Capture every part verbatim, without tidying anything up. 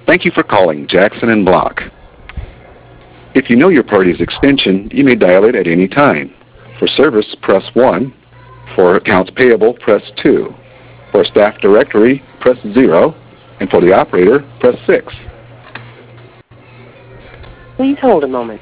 Thank you for calling Jackson and Block. If you know your party's extension, you may dial it at any time. For service, press one. For accounts payable, press two. For staff directory, press zero. And for the operator, press six. Please hold a moment.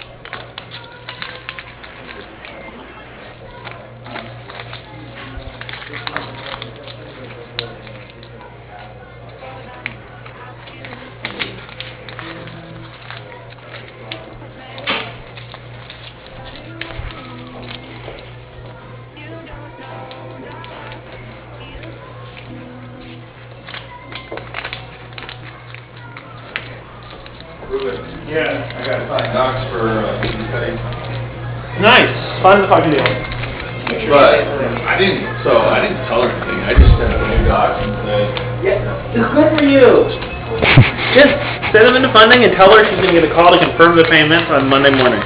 Yeah, I got signed docs for uh, Cuddy. Nice. Fun to talk to you. But I didn't, so I didn't tell her anything. I just sent the new docs and said, Yeah, it's good for you. Just send them into funding and tell her she's going to get a call to confirm the payment on Monday morning.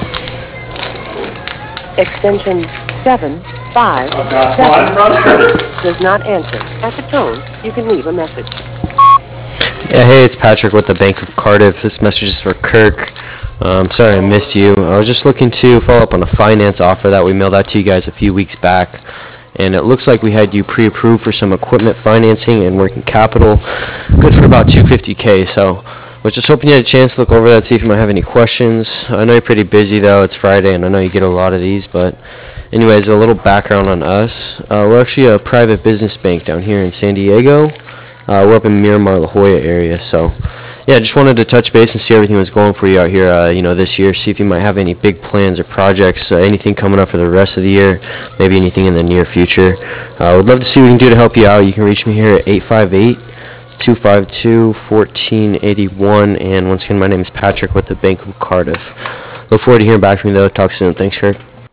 Extension seven five Oh, God. seven Well, brother. does not answer. At the tone, you can leave a message. Yeah, hey, it's Patrick with the Bank of Cardiff. This message is for Kirk. Um, sorry I missed you. I was just looking to follow up on a finance offer that we mailed out to you guys a few weeks back. And it looks like we had you pre-approved for some equipment financing and working capital. Good for about two hundred fifty K. So I was just hoping you had a chance to look over that, see if you might have any questions. I know you're pretty busy, though. It's Friday, and I know you get a lot of these. But anyways, a little background on us. Uh, we're actually a private business bank down here in San Diego. Uh, we're up in Miramar, La Jolla area, so yeah, just wanted to touch base and see everything was going for you out here, uh, you know, this year. See if you might have any big plans or projects, uh, anything coming up for the rest of the year, maybe anything in the near future. I uh, would love to see what we can do to help you out. You can reach me here at eight five eight, two five two, one four eight one, and once again, my name is Patrick with the Bank of Cardiff. Look forward to hearing back from you, though. Talk soon. Thanks, Kurt.